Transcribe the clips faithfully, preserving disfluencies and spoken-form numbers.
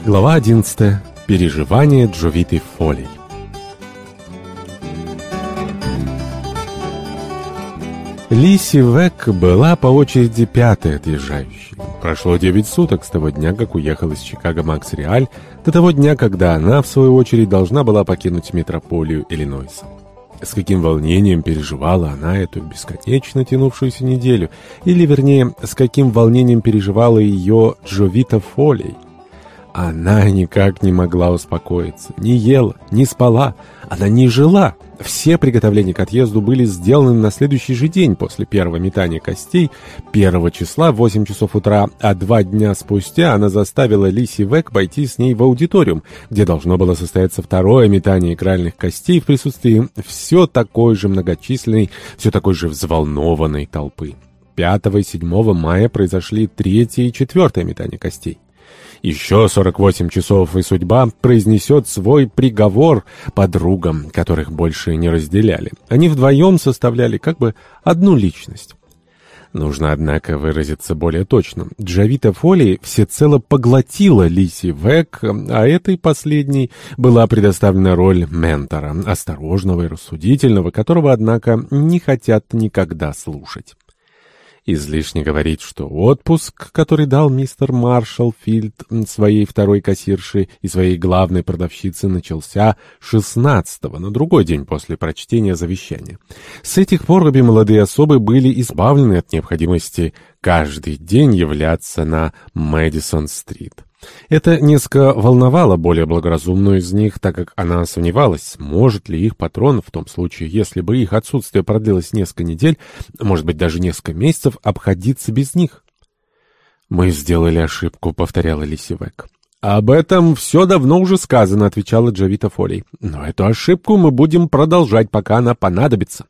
Глава одиннадцатая. Переживания Джовиты Фолей. Лиси Век была по очереди пятой отъезжающей. Прошло девять суток с того дня, как уехал из Чикаго Макс Реаль, до того дня, когда она, в свою очередь, должна была покинуть метрополию Иллинойса. С каким волнением переживала она эту бесконечно тянувшуюся неделю, или, вернее, с каким волнением переживала ее Джовита Фолей. Она никак не могла успокоиться, не ела, не спала, она не жила. Все приготовления к отъезду были сделаны на следующий же день после первого метания костей, первого числа в восемь часов утра, а два дня спустя она заставила Лиси Век пойти с ней в аудиториум, где должно было состояться второе метание игральных костей в присутствии все такой же многочисленной, все такой же взволнованной толпы. пятого и седьмого мая произошли третье и четвертое метание костей. Еще сорок восемь часов, и судьба произнесет свой приговор подругам, которых больше не разделяли. Они вдвоем составляли как бы одну личность. Нужно, однако, выразиться более точно. Джовита Фолей всецело поглотила Лиси Век, а этой последней была предоставлена роль ментора, осторожного и рассудительного, которого, однако, не хотят никогда слушать. Излишне говорить, что отпуск, который дал мистер Маршалл Филд своей второй кассирше и своей главной продавщице, начался шестнадцатого, на другой день после прочтения завещания. С этих пор обе молодые особы были избавлены от необходимости каждый день являться на Мэдисон-стрит. Это несколько волновало более благоразумную из них, так как она сомневалась, может ли их патрон, в том случае, если бы их отсутствие продлилось несколько недель, может быть, даже несколько месяцев, обходиться без них. «Мы сделали ошибку», — повторяла Лиси Век. «Об этом все давно уже сказано», — отвечала Джовита Фолей. «Но эту ошибку мы будем продолжать, пока она понадобится».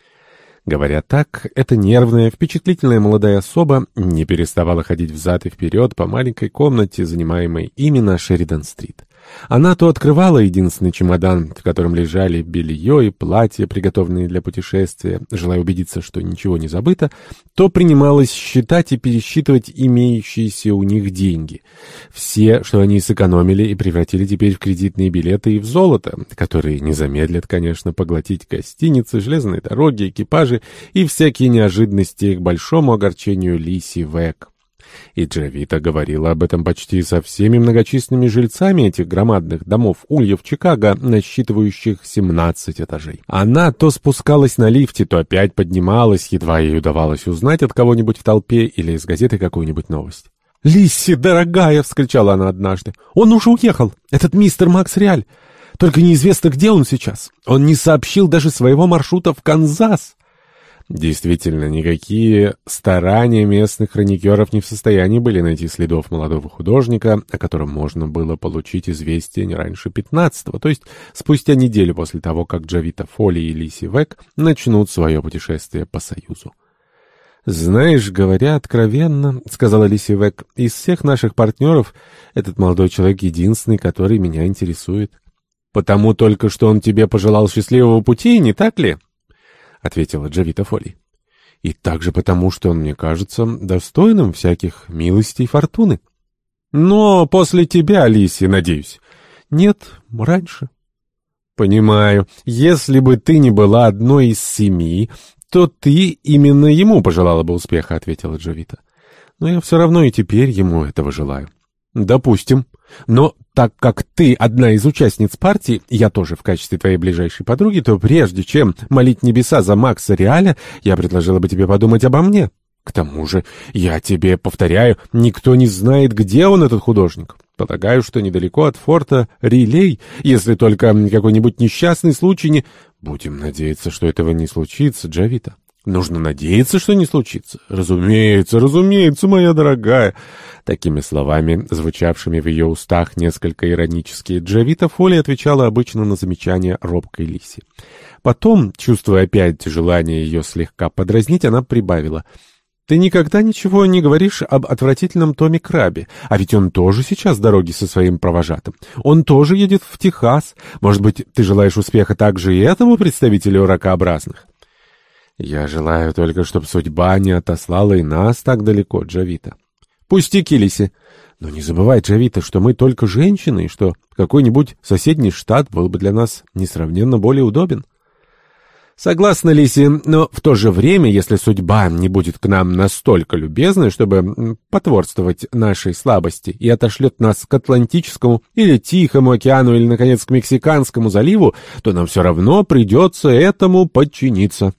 Говоря так, эта нервная, впечатлительная молодая особа не переставала ходить взад и вперед по маленькой комнате, занимаемой именно Шеридан-стрит. Она то открывала единственный чемодан, в котором лежали белье и платья, приготовленные для путешествия, желая убедиться, что ничего не забыто, то принималась считать и пересчитывать имеющиеся у них деньги. Все, что они сэкономили и превратили теперь в кредитные билеты и в золото, которые не замедлят, конечно, поглотить гостиницы, железные дороги, экипажи и всякие неожиданности к большому огорчению Лиси Век. И Джовита говорила об этом почти со всеми многочисленными жильцами этих громадных домов ульев Чикаго, насчитывающих семнадцать этажей. Она то спускалась на лифте, то опять поднималась, едва ей удавалось узнать от кого-нибудь в толпе или из газеты какую-нибудь новость. «Лисси, дорогая!» — вскричала она однажды. «Он уже уехал, этот мистер Макс Реаль. Только неизвестно, где он сейчас. Он не сообщил даже своего маршрута в Канзас». Действительно, никакие старания местных хроникеров не в состоянии были найти следов молодого художника, о котором можно было получить известие не раньше пятнадцатого, то есть спустя неделю после того, как Джовита Фолей и Лиси Век начнут свое путешествие по Союзу. «Знаешь, говоря откровенно, — сказала Лиси Век, — из всех наших партнеров этот молодой человек единственный, который меня интересует. Потому только, что он тебе пожелал счастливого пути, не так ли?» — ответила Джовита Фолей. «И также потому, что он мне кажется достойным всяких милостей фортуны». «Но после тебя, Лиси, надеюсь?» «Нет, раньше». «Понимаю. Если бы ты не была одной из семи, то ты именно ему пожелала бы успеха», — ответила Джовита. «Но я все равно и теперь ему этого желаю». «Допустим. Но так как ты одна из участниц партии, я тоже в качестве твоей ближайшей подруги, то прежде чем молить небеса за Макса Реаля, я предложила бы тебе подумать обо мне. К тому же, я тебе повторяю, никто не знает, где он, этот художник. Полагаю, что недалеко от форта Рилей, если только какой-нибудь несчастный случай не... Будем надеяться, что этого не случится, Джовита». «Нужно надеяться, что не случится». «Разумеется, разумеется, моя дорогая». Такими словами, звучавшими в ее устах несколько иронически, Джовита Фолей отвечала обычно на замечания робкой Лиси. Потом, чувствуя опять желание ее слегка подразнить, она прибавила: «Ты никогда ничего не говоришь об отвратительном Томе Крабе, а ведь он тоже сейчас в дороге со своим провожатым. Он тоже едет в Техас. Может быть, ты желаешь успеха также и этому представителю ракообразных?» «Я желаю только, чтобы судьба не отослала и нас так далеко, Джовита». Пустяки, Лиси. Но не забывай, Джавита, что мы только женщины, и что какой-нибудь соседний штат был бы для нас несравненно более удобен. Согласна, Лиси, но в то же время, если судьба не будет к нам настолько любезной, чтобы потворствовать нашей слабости и отошлет нас к Атлантическому или Тихому океану или, наконец, к Мексиканскому заливу, то нам все равно придется этому подчиниться.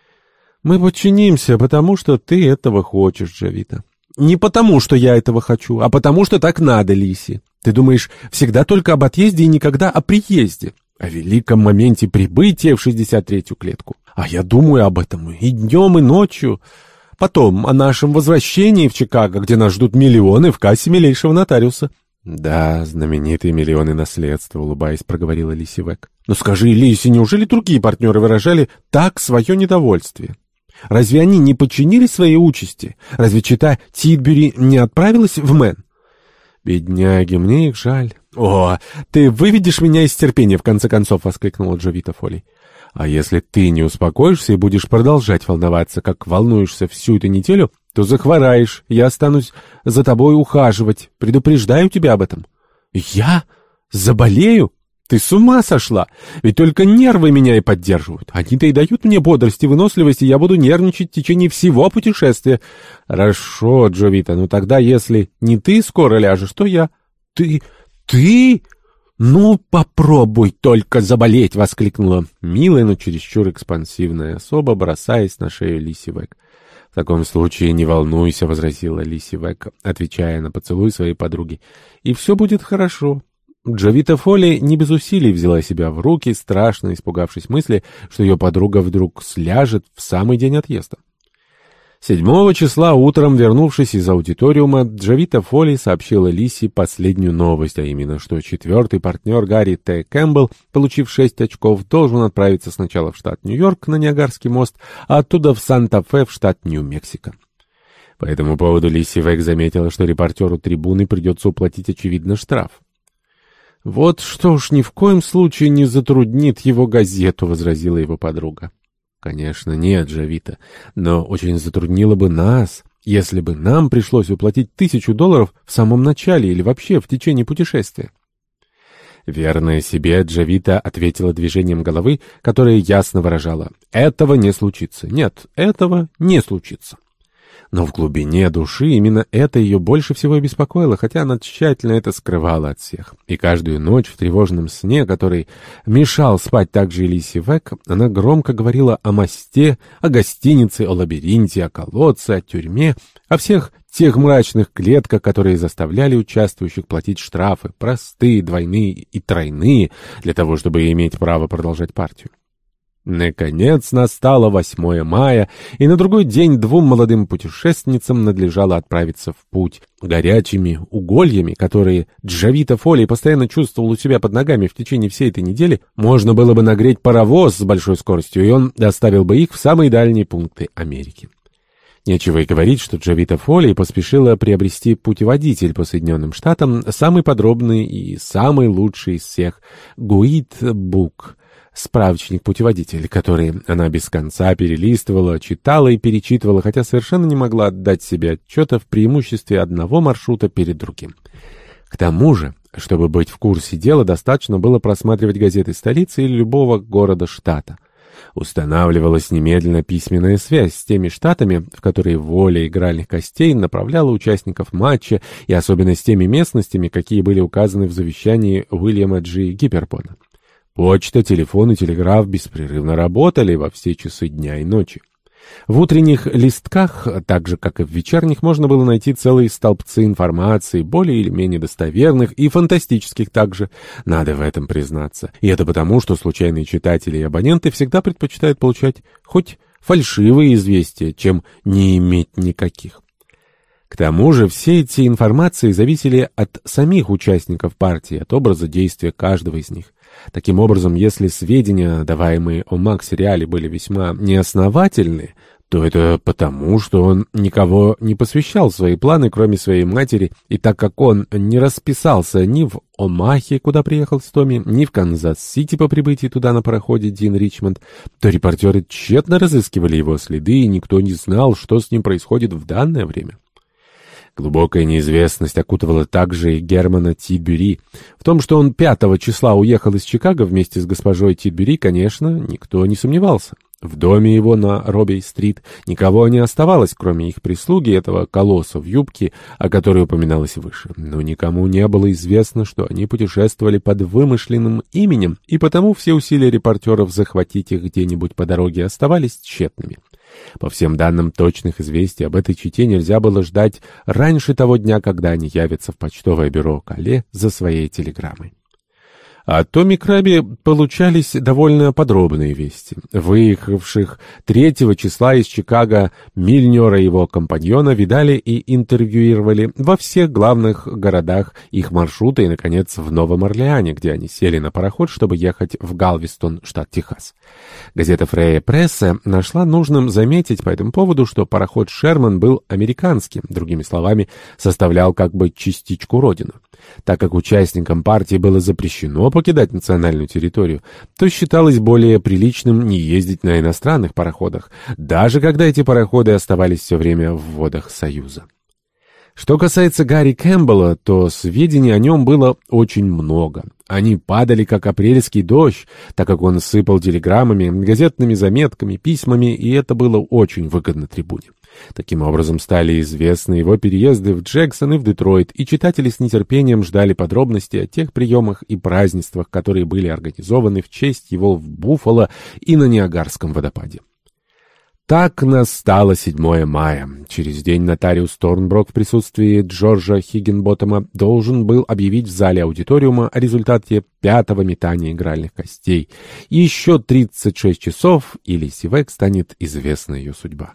Мы подчинимся, потому что ты этого хочешь, Джавита. Не потому, что я этого хочу, а потому, что так надо, Лиси. Ты думаешь всегда только об отъезде и никогда о приезде. О великом моменте прибытия в шестьдесят третью клетку. А я думаю об этом и днем, и ночью. Потом о нашем возвращении в Чикаго, где нас ждут миллионы в кассе милейшего нотариуса. Да, знаменитые миллионы наследства, улыбаясь, проговорила Лиси Век. Но скажи, Лиси, неужели другие партнеры выражали так свое недовольствие? Разве они не подчинились своей участи? Разве чета Титбюри не отправилась в Мэн? «Бедняги, мне их жаль». «О, ты выведешь меня из терпения, в конце концов!» — воскликнула Джавита Фолли. «А если ты не успокоишься и будешь продолжать волноваться, как волнуешься всю эту неделю, то захвораешь, я останусь за тобой ухаживать. Предупреждаю тебя об этом». «Я? Заболею? Ты с ума сошла? Ведь только нервы меня и поддерживают. Они-то и дают мне бодрость и выносливость, и я буду нервничать в течение всего путешествия». «Хорошо, Джавита, но тогда, если не ты скоро ляжешь, то я». «Ты... ты...» «Ну, попробуй только заболеть!» — воскликнула милая, но чересчур экспансивная особа, бросаясь на шею Лиси Век. «В таком случае не волнуйся», — возразила Лиси Век, отвечая на поцелуй своей подруги. «И все будет хорошо». Джавита Фолли не без усилий взяла себя в руки, страшно испугавшись мысли, что ее подруга вдруг сляжет в самый день отъезда. Седьмого числа утром, вернувшись из аудиториума, Джавита Фолли сообщила Лиси последнюю новость, а именно, что четвертый партнер Гарри Т. Кэмпбелл, получив шесть очков, должен отправиться сначала в штат Нью-Йорк на Ниагарский мост, а оттуда в Санта-Фе в штат Нью-Мексико. По этому поводу Лиси Век заметила, что репортеру «Трибуны» придется уплатить, очевидно, штраф. «Вот что уж ни в коем случае не затруднит его газету», — возразила его подруга. «Конечно, нет, Джавита, но очень затруднило бы нас, если бы нам пришлось уплатить тысячу долларов в самом начале или вообще в течение путешествия». Верная себе, Джавита ответила движением головы, которое ясно выражало: «Этого не случится. Нет, этого не случится». Но в глубине души именно это ее больше всего и беспокоило, хотя она тщательно это скрывала от всех. И каждую ночь в тревожном сне, который мешал спать также и Лиси Век, она громко говорила о мосте, о гостинице, о лабиринте, о колодце, о тюрьме, о всех тех мрачных клетках, которые заставляли участвующих платить штрафы, простые, двойные и тройные, для того, чтобы иметь право продолжать партию. Наконец настало восьмое мая, и на другой день двум молодым путешественницам надлежало отправиться в путь. Горячими угольями, которые Джавита Фолли постоянно чувствовал у себя под ногами в течение всей этой недели, можно было бы нагреть паровоз с большой скоростью, и он доставил бы их в самые дальние пункты Америки. Нечего и говорить, что Джавита Фолли поспешила приобрести путеводитель по Соединенным Штатам, самый подробный и самый лучший из всех — Гуид-бук, справочник-путеводитель, который она без конца перелистывала, читала и перечитывала, хотя совершенно не могла отдать себе отчета в преимуществе одного маршрута перед другим. К тому же, чтобы быть в курсе дела, достаточно было просматривать газеты столицы или любого города штата. Устанавливалась немедленно письменная связь с теми штатами, в которые воля игральных костей направляла участников матча, и особенно с теми местностями, какие были указаны в завещании Уильяма Джи Гипперпона. Почта, телефон и телеграф беспрерывно работали во все часы дня и ночи. В утренних листках, так же как и в вечерних, можно было найти целые столбцы информации, более или менее достоверных и фантастических также, надо в этом признаться. И это потому, что случайные читатели и абоненты всегда предпочитают получать хоть фальшивые известия, чем не иметь никаких. К тому же все эти информации зависели от самих участников партии, от образа действия каждого из них. Таким образом, если сведения, даваемые о Макс-Реале, были весьма неосновательны, то это потому, что он никого не посвящал в свои планы, кроме своей матери, и так как он не расписался ни в Омахе, куда приехал с Томми, ни в Канзас-Сити по прибытии туда на пароходе Дин Ричмонд, то репортеры тщетно разыскивали его следы, и никто не знал, что с ним происходит в данное время. Глубокая неизвестность окутывала также и Германа Титбюри. В том, что он пятого числа уехал из Чикаго вместе с госпожой Титбюри, конечно, никто не сомневался. В доме его на Робей-стрит никого не оставалось, кроме их прислуги, этого колосса в юбке, о которой упоминалось выше. Но никому не было известно, что они путешествовали под вымышленным именем, и потому все усилия репортеров захватить их где-нибудь по дороге оставались тщетными. По всем данным, точных известий об этой чете нельзя было ждать раньше того дня, когда они явятся в почтовое бюро Кале за своей телеграммой. От Томми Краби получались довольно подробные вести. Выехавших третьего числа из Чикаго Мильнера и его компаньона видали и интервьюировали во всех главных городах их маршрута и, наконец, в Новом Орлеане, где они сели на пароход, чтобы ехать в Галвестон, штат Техас. Газета «Фрея Пресса» нашла нужным заметить по этому поводу, что пароход «Шерман» был американским, другими словами, составлял как бы частичку родины. Так как участникам партии было запрещено покидать национальную территорию, то считалось более приличным не ездить на иностранных пароходах, даже когда эти пароходы оставались все время в водах Союза. Что касается Гарри Кэмпбелла, то сведений о нем было очень много. Они падали, как апрельский дождь, так как он сыпал телеграммами, газетными заметками, письмами, и это было очень выгодно трибуне. Таким образом, стали известны его переезды в Джексон и в Детройт, и читатели с нетерпением ждали подробностей о тех приемах и празднествах, которые были организованы в честь его в Буффало и на Ниагарском водопаде. Так настало седьмое мая. Через день нотариус Торнброк в присутствии Джорджа Хиггинботтома должен был объявить в зале аудиториума о результате пятого метания игральных костей. И еще тридцать шесть часов, и Лиси Век станет известна ее судьба.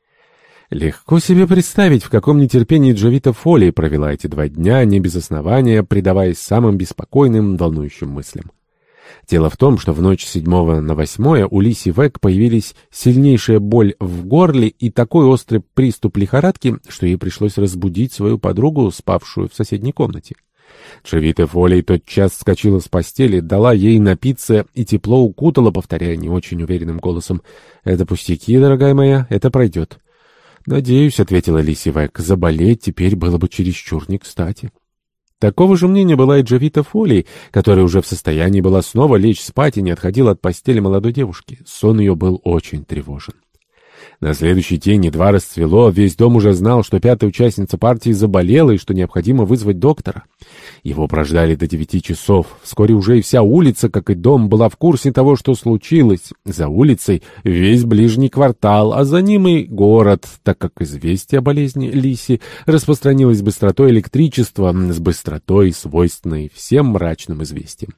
Легко себе представить, в каком нетерпении Джовита Фолли провела эти два дня, не без основания, предаваясь самым беспокойным, волнующим мыслям. Дело в том, что в ночь с седьмого на восьмое у Лиси Век появились сильнейшая боль в горле и такой острый приступ лихорадки, что ей пришлось разбудить свою подругу, спавшую в соседней комнате. Джовита Фолли тотчас вскочила с постели, дала ей напиться и тепло укутала, повторяя не очень уверенным голосом: «Это пустяки, дорогая моя, это пройдет». «Надеюсь», — ответила Лиси Век, — «заболеть теперь было бы чересчур не кстати». Такого же мнения была и Джовита Фолли, которая уже в состоянии была снова лечь спать и не отходила от постели молодой девушки. Сон ее был очень тревожен. На следующий день едва расцвело, весь дом уже знал, что пятая участница партии заболела и что необходимо вызвать доктора. Его прождали до девяти часов. Вскоре уже и вся улица, как и дом, была в курсе того, что случилось. За улицей весь ближний квартал, а за ним и город, так как известие о болезни Лиси распространилось с быстротой электричества, с быстротой, свойственной всем мрачным известиям.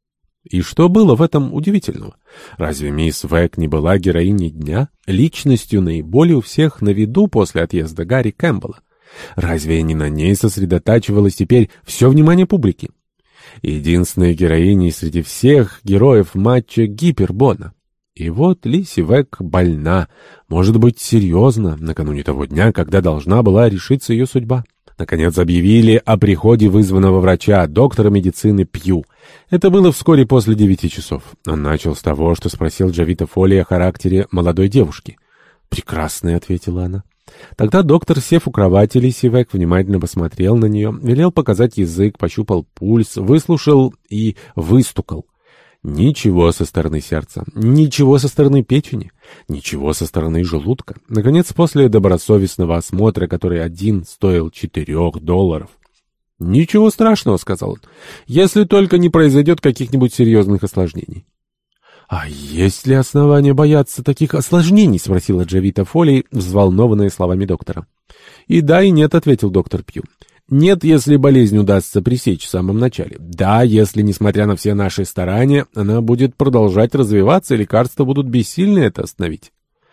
И что было в этом удивительного? Разве мисс Век не была героиней дня, личностью наиболее у всех на виду после отъезда Гарри Кэмпбелла? Разве не на ней сосредотачивалось теперь все внимание публики? Единственной героиней среди всех героев матча Гипербона. И вот Лиси Век больна, может быть, серьезно, накануне того дня, когда должна была решиться ее судьба. Наконец объявили о приходе вызванного врача, доктора медицины Пью. Это было вскоре после девяти часов. Он начал с того, что спросил Джовита Фолли о характере молодой девушки. «Прекрасная», — ответила она. Тогда доктор, сев у кровати, Лиси Век внимательно посмотрел на нее, велел показать язык, пощупал пульс, выслушал и выстукал. Ничего со стороны сердца, ничего со стороны печени, ничего со стороны желудка. Наконец, после добросовестного осмотра, который один стоил четырех долларов. «Ничего страшного», — сказал он, — «если только не произойдет каких-нибудь серьезных осложнений». «А есть ли основания бояться таких осложнений?» — спросила Джовита Фолли, взволнованная словами доктора. «И да, и нет», — ответил доктор Пью. «Нет, если болезнь удастся пресечь в самом начале. Да, если, несмотря на все наши старания, она будет продолжать развиваться, и лекарства будут бессильны это остановить».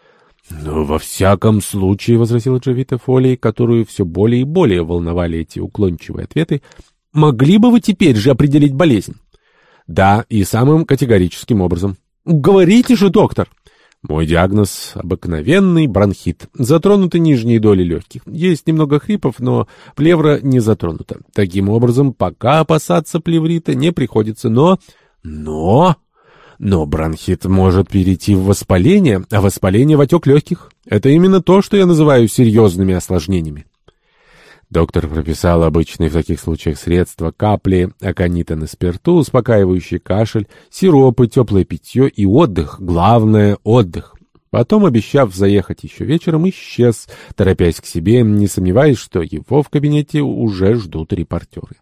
«Но во всяком случае», — возразила Джовита Фолли, которую все более и более волновали эти уклончивые ответы, — «могли бы вы теперь же определить болезнь?» «Да, и самым категорическим образом». «Говорите же, доктор!» «Мой диагноз — обыкновенный бронхит. Затронуты нижние доли легких. Есть немного хрипов, но плевра не затронута. Таким образом, пока опасаться плеврита не приходится. Но... Но... Но бронхит может перейти в воспаление, а воспаление в отек легких. Это именно то, что я называю серьезными осложнениями». Доктор прописал обычные в таких случаях средства: капли аконита на спирту, успокаивающий кашель, сиропы, теплое питье и отдых, главное — отдых. Потом, обещав заехать еще вечером, исчез, торопясь к себе, не сомневаясь, что его в кабинете уже ждут репортеры.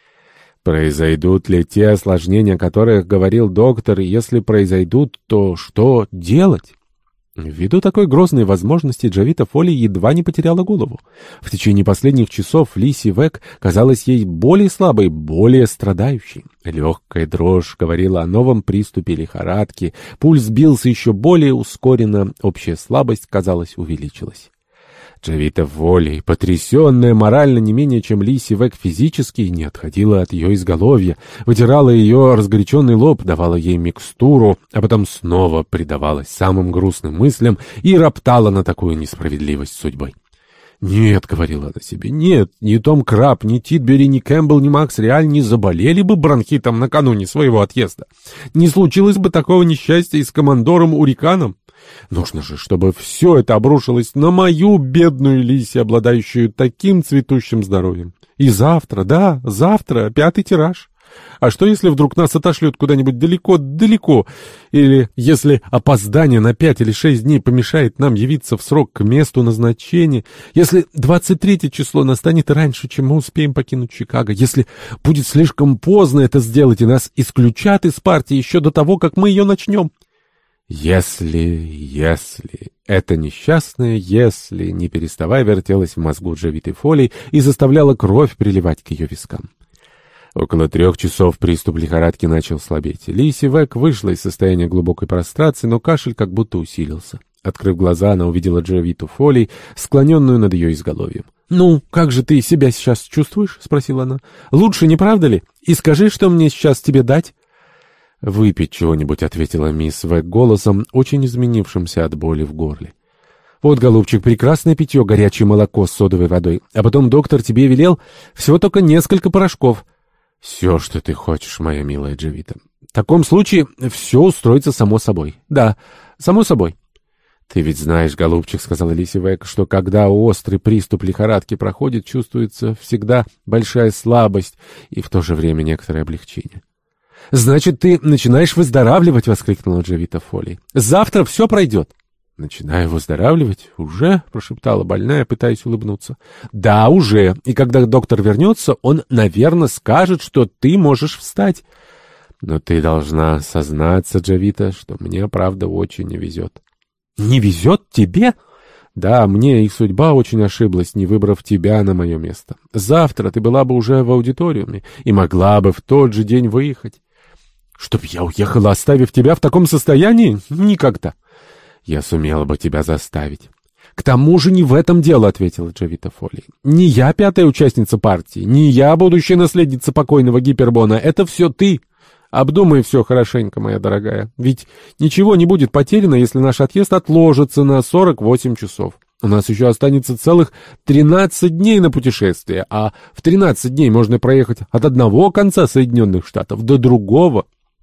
Произойдут ли те осложнения, о которых говорил доктор, и если произойдут, то что делать? Ввиду такой грозной возможности Джавита Фолли едва не потеряла голову. В течение последних часов Лиси Век казалась ей более слабой, более страдающей. Легкая дрожь говорила о новом приступе лихорадки, пульс бился еще более ускоренно, общая слабость, казалось, увеличилась. Джавита Фолли, потрясенная морально не менее, чем Лиси Век физически, не отходила от ее изголовья, вытирала ее разгоряченный лоб, давала ей микстуру, а потом снова предавалась самым грустным мыслям и роптала на такую несправедливость судьбы. «Нет», — говорила она себе, — «нет, ни Том Краб, ни Титбери, ни Кэмпбелл, ни Макс Реаль не заболели бы бронхитом накануне своего отъезда. Не случилось бы такого несчастья и с командором Уриканом. Нужно же, чтобы все это обрушилось на мою бедную Лиси, обладающую таким цветущим здоровьем. И завтра, да, завтра пятый тираж. А что, если вдруг нас отошлют куда-нибудь далеко-далеко? Или если опоздание на пять или шесть дней помешает нам явиться в срок к месту назначения? Если двадцать третье число настанет раньше, чем мы успеем покинуть Чикаго? Если будет слишком поздно это сделать, и нас исключат из партии еще до того, как мы ее начнем? Если, если... Это несчастное «если», не переставая, вертелось в мозгу Джавиты Фолли и заставляло кровь приливать к ее вискам. Около трех часов приступ лихорадки начал слабеть. Лиси Век вышла из состояния глубокой прострации, но кашель как будто усилился. Открыв глаза, она увидела Джавиту Фолли, склоненную над ее изголовьем. «Ну, как же ты себя сейчас чувствуешь?» — спросила она. «Лучше, не правда ли? И скажи, что мне сейчас тебе дать?» «Выпить чего-нибудь», — ответила мисс Век голосом, очень изменившимся от боли в горле. «Вот, голубчик, прекрасное питье, горячее молоко с содовой водой. А потом доктор тебе велел всего только несколько порошков». «Все, что ты хочешь, моя милая Джавита. В таком случае все устроится само собой». «Да, само собой». «Ты ведь знаешь, голубчик, — сказала Лиси Век, — что когда острый приступ лихорадки проходит, чувствуется всегда большая слабость и в то же время некоторое облегчение». «Значит, ты начинаешь выздоравливать!» — воскликнула Джавита Фолли. «Завтра все пройдет!» «Начинаю выздоравливать? Уже?» — прошептала больная, пытаясь улыбнуться. «Да, уже. И когда доктор вернется, он, наверное, скажет, что ты можешь встать». «Но ты должна сознаться, Джавита, что мне, правда, очень не везет». «Не везет тебе?» «Да, мне их судьба очень ошиблась, не выбрав тебя на мое место. Завтра ты была бы уже в аудиториуме и могла бы в тот же день выехать». «Чтоб я уехала, оставив тебя в таком состоянии? Никогда!» «Я сумела бы тебя заставить». «К тому же не в этом дело», — ответила Джавита Фолли. «Не я пятая участница партии, не я будущая наследница покойного Гипербона. Это все ты. Обдумай все хорошенько, моя дорогая. Ведь ничего не будет потеряно, если наш отъезд отложится на сорок восемь часов. У нас еще останется целых тринадцать дней на путешествие, а в тринадцать дней можно проехать от одного конца Соединенных Штатов до другого».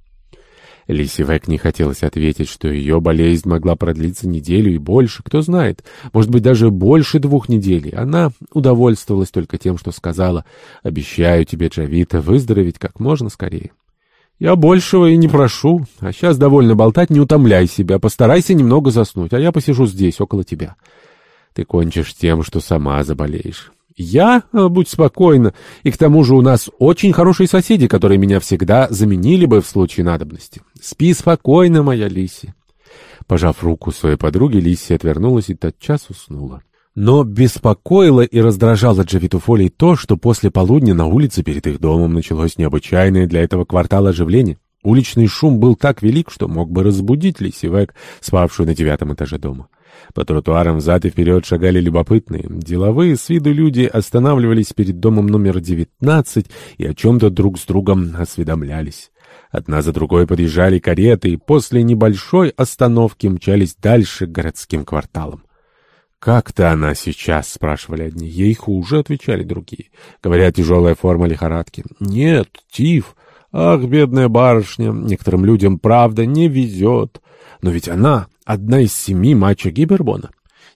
Лиси Век не хотелось ответить, что ее болезнь могла продлиться неделю и больше, кто знает, может быть, даже больше двух недель. Она удовольствовалась только тем, что сказала: «Обещаю тебе, Джавита, выздороветь как можно скорее». «Я большего и не прошу, а сейчас довольно болтать, не утомляй себя, постарайся немного заснуть, а я посижу здесь, около тебя. Ты кончишь тем, что сама заболеешь». «Я? Будь спокойна. И к тому же у нас очень хорошие соседи, которые меня всегда заменили бы в случае надобности. Спи спокойно, моя Лиси». Пожав руку своей подруге, Лиси отвернулась и тотчас уснула. Но беспокоило и раздражало Джавиту Фолли то, что после полудня на улице перед их домом началось необычайное для этого квартала оживление. Уличный шум был так велик, что мог бы разбудить Лиси Век, спавшую на девятом этаже дома. По тротуарам взад и вперед шагали любопытные. Деловые с виду люди останавливались перед домом номер девятнадцать и о чем-то друг с другом осведомлялись. Одна за другой подъезжали кареты, и после небольшой остановки мчались дальше к городским кварталам. «Как-то она сейчас?» — спрашивали одни. «Ей хуже», — отвечали другие. Говорят, тяжелая форма лихорадки. «Нет, тиф. Ах, бедная барышня. Некоторым людям, правда, не везет. Но ведь она одна из семи мачо Гибербона».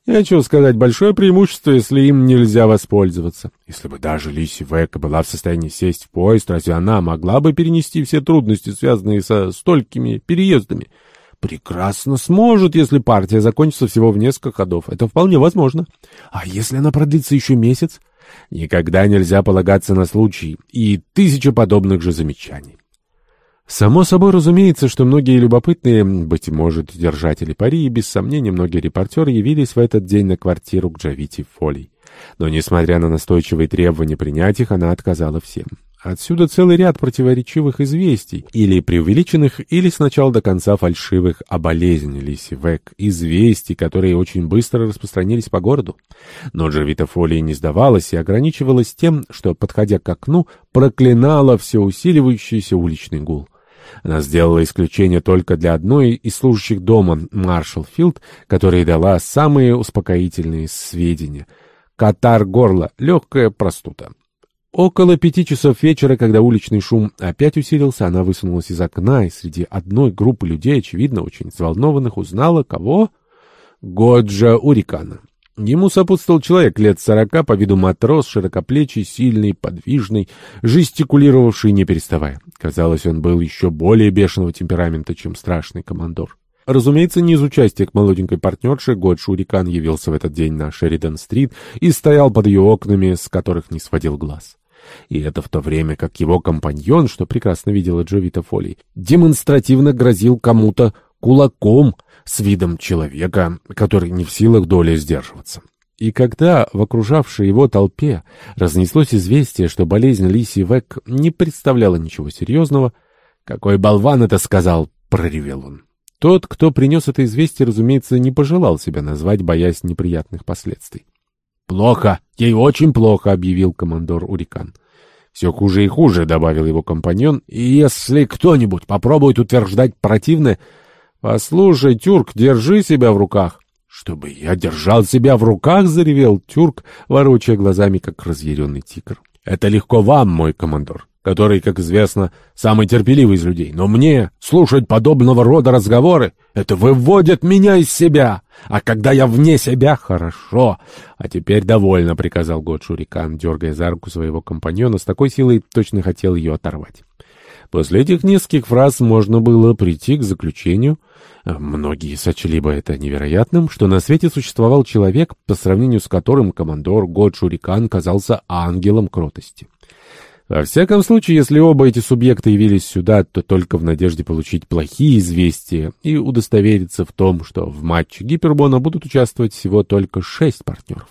Я хочу сказать, большое преимущество, если им нельзя воспользоваться. Если бы даже Лиси Века была в состоянии сесть в поезд, разве она могла бы перенести все трудности, связанные со столькими переездами? Прекрасно сможет, если партия закончится всего в несколько ходов. Это вполне возможно. А если она продлится еще месяц? Никогда нельзя полагаться на случай и тысяча подобных же замечаний. Само собой разумеется, что многие любопытные, быть может, держатели пари, и без сомнения многие репортеры явились в этот день на квартиру к Джавити Фолли. Но, несмотря на настойчивые требования принять их, она отказала всем. Отсюда целый ряд противоречивых известий, или преувеличенных, или с начала до конца фальшивых о болезни Лиси Век, известий, которые очень быстро распространились по городу. Но Джавита Фолли не сдавалась и ограничивалась тем, что, подходя к окну, проклинала все усиливающийся уличный гул. Она сделала исключение только для одной из служащих дома, Маршалфилд, которая дала самые успокоительные сведения. Катар горла, легкая простуда. Около пяти часов вечера, когда уличный шум опять усилился, она высунулась из окна и среди одной группы людей, очевидно, очень взволнованных, узнала кого? Годжа Урикана. Ему сопутствовал человек лет сорока, по виду матрос, широкоплечий, сильный, подвижный, жестикулировавший не переставая. Казалось, он был еще более бешеного темперамента, чем страшный командор. Разумеется, не из участия к молоденькой партнерше, Годж Урикан явился в этот день на Шеридан-стрит и стоял под ее окнами, с которых не сводил глаз. И это в то время, как его компаньон, что прекрасно видела Джавита Фолли, демонстративно грозил кому-то кулаком с видом человека, который не в силах долей сдерживаться. И когда в окружавшей его толпе разнеслось известие, что болезнь Лиси Век не представляла ничего серьезного, «Какой болван это сказал!» — проревел он. Тот, кто принес это известие, разумеется, не пожелал себя назвать, боясь неприятных последствий. «Плохо, ей очень плохо», — объявил командор Урикан. «Все хуже и хуже», — добавил его компаньон, — «и если кто-нибудь попробует утверждать противное...» «Послушай, Тюрк, держи себя в руках». «Чтобы я держал себя в руках», — заревел Тюрк, ворочая глазами, как разъяренный тигр. «Это легко вам, мой командор, который, как известно, самый терпеливый из людей. Но мне слушать подобного рода разговоры — это выводит меня из себя. А когда я вне себя — хорошо. А теперь довольно», — приказал Годж Урикан, дергая за руку своего компаньона с такой силой, точно хотел ее оторвать. После этих нескольких фраз можно было прийти к заключению, многие сочли бы это невероятным, что на свете существовал человек, по сравнению с которым командор Годж Урикан казался ангелом кротости. Во всяком случае, если оба эти субъекта явились сюда, то только в надежде получить плохие известия и удостовериться в том, что в матче Гипербона будут участвовать всего только шесть партнеров.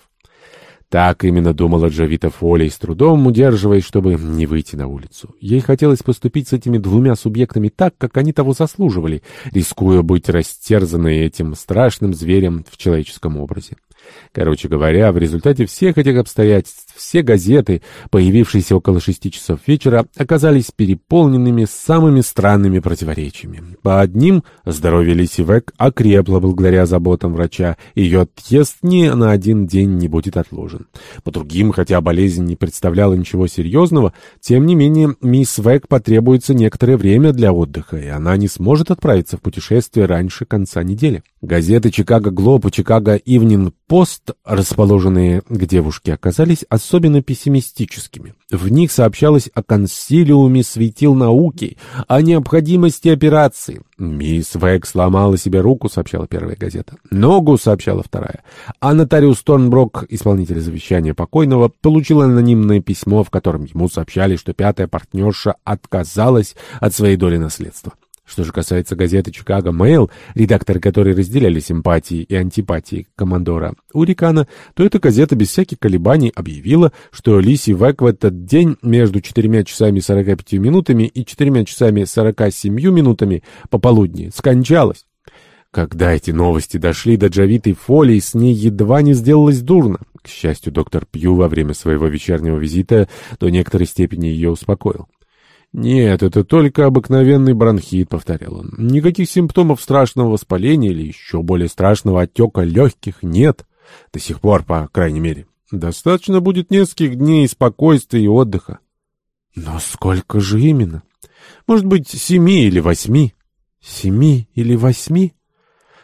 Так именно думала Джавита Фолли, с трудом удерживаясь, чтобы не выйти на улицу. Ей хотелось поступить с этими двумя субъектами так, как они того заслуживали, рискуя быть растерзанной этим страшным зверем в человеческом образе. Короче говоря, в результате всех этих обстоятельств все газеты, появившиеся около шести часов вечера, оказались переполненными самыми странными противоречиями. По одним, здоровье Лиси Век окрепло благодаря заботам врача, и ее отъезд ни на один день не будет отложен. По другим, хотя болезнь не представляла ничего серьезного, тем не менее мисс Век потребуется некоторое время для отдыха, и она не сможет отправиться в путешествие раньше конца недели. Газеты «Чикаго Глоб» и «Чикаго Ивнинг Пост», расположенные к девушке, оказались особенно пессимистическими. В них сообщалось о консилиуме светил науки, о необходимости операции. «Мисс Век сломала себе руку», — сообщала первая газета. «Ногу», — сообщала вторая. А нотариус Торнброк, исполнитель завещания покойного, получил анонимное письмо, в котором ему сообщали, что пятая партнерша отказалась от своей доли наследства. Что же касается газеты «Чикаго Мэйл», редакторы которой разделяли симпатии и антипатии командора Урикана, то эта газета без всяких колебаний объявила, что Лиси Век в этот день между четырьмя часами сорока пятью минутами и четырьмя часами сорока семью минутами пополудни скончалась. Когда эти новости дошли до Джавиты Фолли, с ней едва не сделалось дурно. К счастью, доктор Пью во время своего вечернего визита до некоторой степени ее успокоил. «Нет, это только обыкновенный бронхит», — повторял он. «Никаких симптомов страшного воспаления или еще более страшного отека легких нет. До сих пор, по крайней мере. Достаточно будет нескольких дней спокойствия и отдыха». «Но сколько же именно? Может быть, семи или восьми?» «Семи или восьми?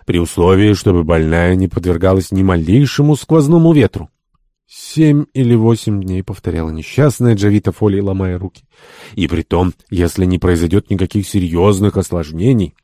при условии, чтобы больная не подвергалась ни малейшему сквозному ветру. «Семь или восемь дней», — повторяла несчастная Джавита Фоли, ломая руки. «И притом, если не произойдет никаких серьезных осложнений».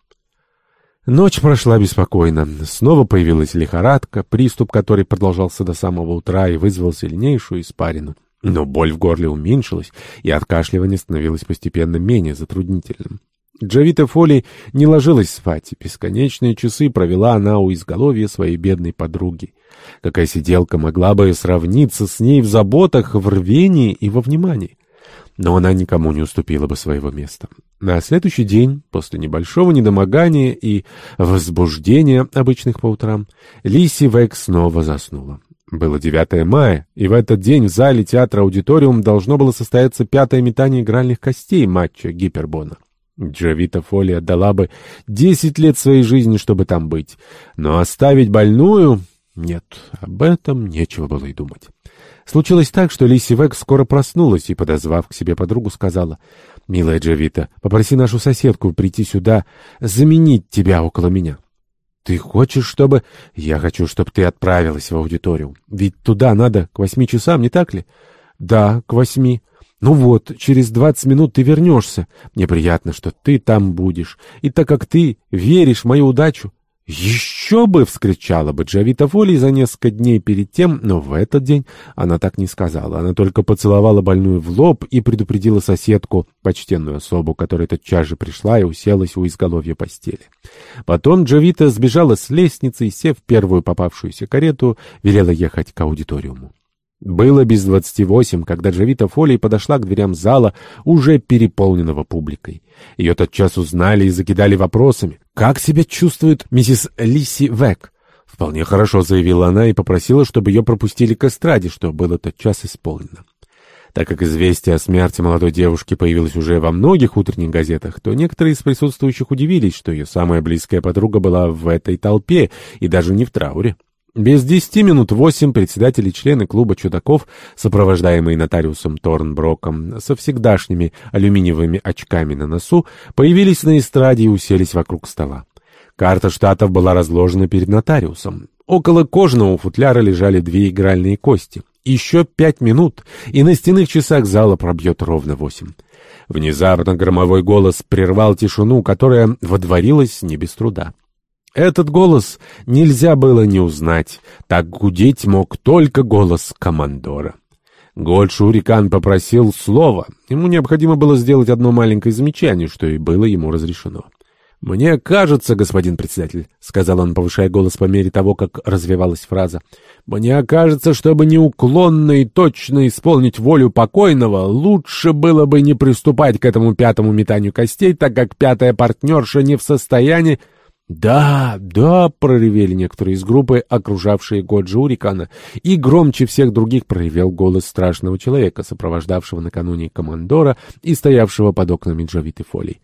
Ночь прошла беспокойно. Снова появилась лихорадка, приступ которой продолжался до самого утра и вызвал сильнейшую испарину. Но боль в горле уменьшилась, и откашливание становилось постепенно менее затруднительным. Джавита Фоли не ложилась спать, и бесконечные часы провела она у изголовья своей бедной подруги. Какая сиделка могла бы сравниться с ней в заботах, в рвении и во внимании? Но она никому не уступила бы своего места. На следующий день, после небольшого недомогания и возбуждения, обычных по утрам, Лиси Век снова заснула. Было девятое мая, и в этот день в зале театра «Аудиториум» должно было состояться пятое метание игральных костей матча Гипербона. Джавита Фоли отдала бы десять лет своей жизни, чтобы там быть. Но оставить больную... Нет, об этом нечего было и думать. Случилось так, что Лиси Век скоро проснулась и, подозвав к себе подругу, сказала: «Милая Джавита, попроси нашу соседку прийти сюда, заменить тебя около меня». «Ты хочешь, чтобы...» «Я хочу, чтобы ты отправилась в аудиторию. Ведь туда надо к восьми часам, не так ли?» «Да, к восьми». «Ну вот, через двадцать минут ты вернешься. Мне приятно, что ты там будешь. И так как ты веришь в мою удачу...» «Еще бы!» — вскричала бы Джавита Фоли за несколько дней перед тем, но в этот день она так не сказала. Она только поцеловала больную в лоб и предупредила соседку, почтенную особу, которая тотчас же пришла и уселась у изголовья постели. Потом Джавита сбежала с лестницы и, сев в первую попавшуюся карету, велела ехать к аудиториуму. Было без двадцати восемь, когда Джавита Фоли подошла к дверям зала, уже переполненного публикой. Ее тотчас узнали и закидали вопросами. «Как себя чувствует миссис Лиси Век?» «Вполне хорошо», — заявила она и попросила, чтобы ее пропустили к эстраде, что было тотчас исполнено. Так как известие о смерти молодой девушки появилось уже во многих утренних газетах, то некоторые из присутствующих удивились, что ее самая близкая подруга была в этой толпе и даже не в трауре. Без десяти минут восемь председатели и члены клуба чудаков, сопровождаемые нотариусом Торнброком со всегдашними алюминиевыми очками на носу, появились на эстраде и уселись вокруг стола. Карта штатов была разложена перед нотариусом. Около кожаного футляра лежали две игральные кости. Еще пять минут, и на стенных часах зала пробьет ровно восемь. Внезапно громовой голос прервал тишину, которая водворилась не без труда. Этот голос нельзя было не узнать, так гудеть мог только голос командора. Гольд-Шурикан попросил слова. Ему необходимо было сделать одно маленькое замечание, что и было ему разрешено. «Мне кажется, господин председатель», — сказал он, повышая голос по мере того, как развивалась фраза, «мне кажется, чтобы неуклонно и точно исполнить волю покойного, лучше было бы не приступать к этому пятому метанию костей, так как пятая партнерша не в состоянии...» «Да, да», — проревели некоторые из группы, окружавшие Годжи-Урикана, и громче всех других проревел голос страшного человека, сопровождавшего накануне командора и стоявшего под окнами Джавиты Фоли.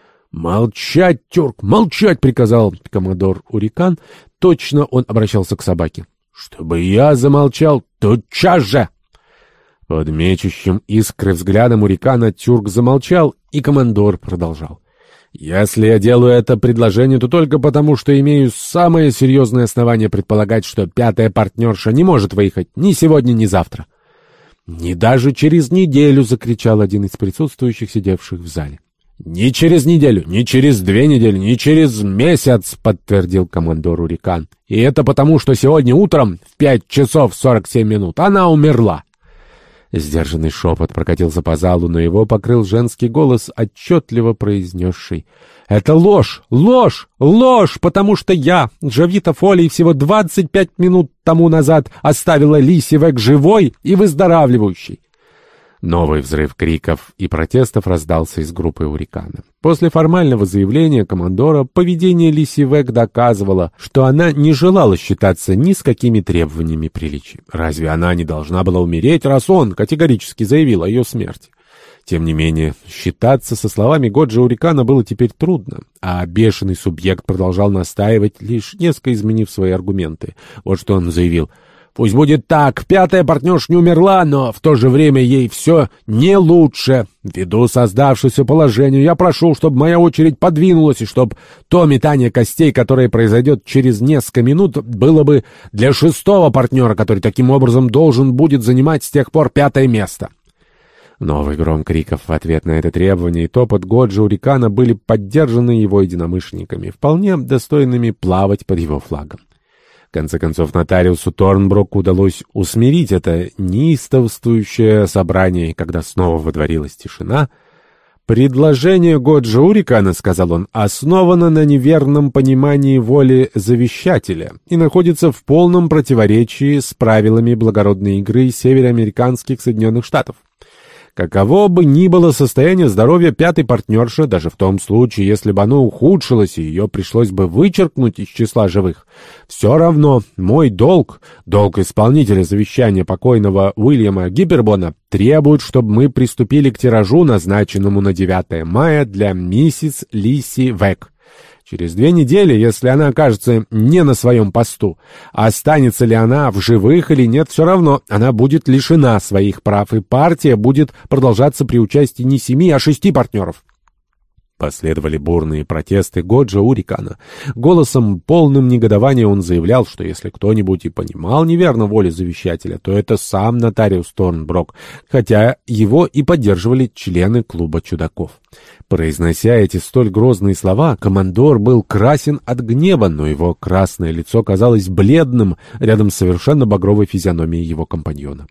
«Молчать, тюрк, молчать!» — приказал командор Урикан. Точно он обращался к собаке. «Чтобы я замолчал тотчас же!» Под мечущим искры взглядом Урикана тюрк замолчал, и командор продолжал. «Если я делаю это предложение, то только потому, что имею самое серьезное основание предполагать, что пятая партнерша не может выехать ни сегодня, ни завтра». «Не даже через неделю!» — закричал один из присутствующих, сидевших в зале. «Ни через неделю, ни через две недели, ни через месяц!» — подтвердил командор Урикан. «И это потому, что сегодня утром в пять часов сорок семь минут она умерла!» Сдержанный шепот прокатился по залу, но его покрыл женский голос, отчетливо произнесший: «Это ложь! Ложь! Ложь! Потому что я, Джавита Фоли, всего двадцать пять минут тому назад оставила Лиси Век живой и выздоравливающей!» Новый взрыв криков и протестов раздался из группы Урикана. После формального заявления командора поведение Лиси Век доказывало, что она не желала считаться ни с какими требованиями приличия. Разве она не должна была умереть, раз он категорически заявил о ее смерти? Тем не менее, считаться со словами Годжи Урикана было теперь трудно, а бешеный субъект продолжал настаивать, лишь несколько изменив свои аргументы. Вот что он заявил: Пусть будет так, пятая партнерша не умерла, но в то же время ей все не лучше. Ввиду создавшегося положению я прошу, чтобы моя очередь подвинулась, и чтобы то метание костей, которое произойдет через несколько минут, было бы для шестого партнера, который таким образом должен будет занимать с тех пор пятое место». Новый гром криков в ответ на это требование и топот Годжи Урикана были поддержаны его единомышленниками, вполне достойными плавать под его флагом. В конце концов, нотариусу Торнброку удалось усмирить это неистовствующее собрание, и когда снова водворилась тишина, «Предложение Годжи Урикана, — сказал он, — основано на неверном понимании воли завещателя и находится в полном противоречии с правилами благородной игры североамериканских Соединенных Штатов. Каково бы ни было состояние здоровья пятой партнерши, даже в том случае, если бы оно ухудшилось и ее пришлось бы вычеркнуть из числа живых, все равно мой долг, долг исполнителя завещания покойного Уильяма Гиббербона, требует, чтобы мы приступили к тиражу, назначенному на девятое мая для миссис Лиси Век. Через две недели, если она окажется не на своем посту, останется ли она в живых или нет, все равно она будет лишена своих прав, и партия будет продолжаться при участии не семи, а шести партнеров». Последовали бурные протесты Годжи Урикана. Голосом, полным негодования, он заявлял, что если кто-нибудь и понимал неверно волю завещателя, то это сам нотариус Торнброк, хотя его и поддерживали члены клуба чудаков. Произнося эти столь грозные слова, командор был красен от гнева, но его красное лицо казалось бледным рядом с совершенно багровой физиономией его компаньона.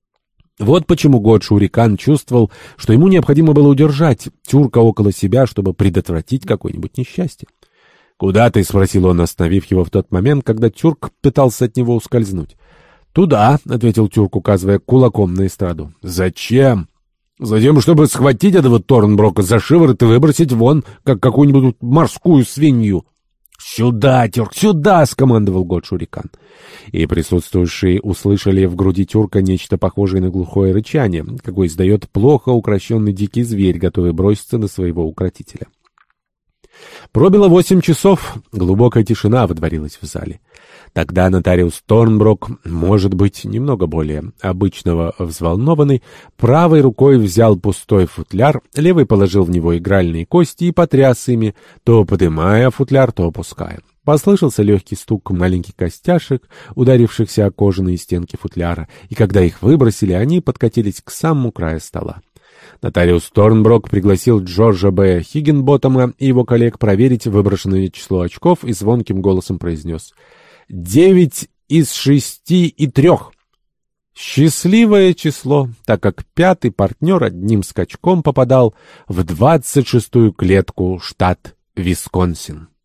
Вот почему Годжи Урикан чувствовал, что ему необходимо было удержать тюрка около себя, чтобы предотвратить какое-нибудь несчастье. «Куда ты?» — спросил он, остановив его в тот момент, когда тюрк пытался от него ускользнуть. «Туда», — ответил тюрк, указывая кулаком на эстраду. «Зачем?» «Затем, чтобы схватить этого Торнброка за шиворот и выбросить вон, как какую-нибудь морскую свинью». «Сюда, тюрк, сюда!» — скомандовал Годжи Урикан. И присутствующие услышали в груди тюрка нечто похожее на глухое рычание, какое издает плохо укращенный дикий зверь, готовый броситься на своего укротителя. Пробило восемь часов, глубокая тишина водворилась в зале. Тогда нотариус Торнброк, может быть, немного более обычного взволнованный, правой рукой взял пустой футляр, левой положил в него игральные кости и потряс ими, то подымая футляр, то опуская. Послышался легкий стук маленьких костяшек, ударившихся о кожаные стенки футляра, и когда их выбросили, они подкатились к самому краю стола. Нотариус Торнброк пригласил Джорджа Б. Хиггинботтома и его коллег проверить выброшенное число очков и звонким голосом произнес: «Девять из шести и трех». Счастливое число, так как пятый партнер одним скачком попадал в двадцать шестую клетку, штат Висконсин.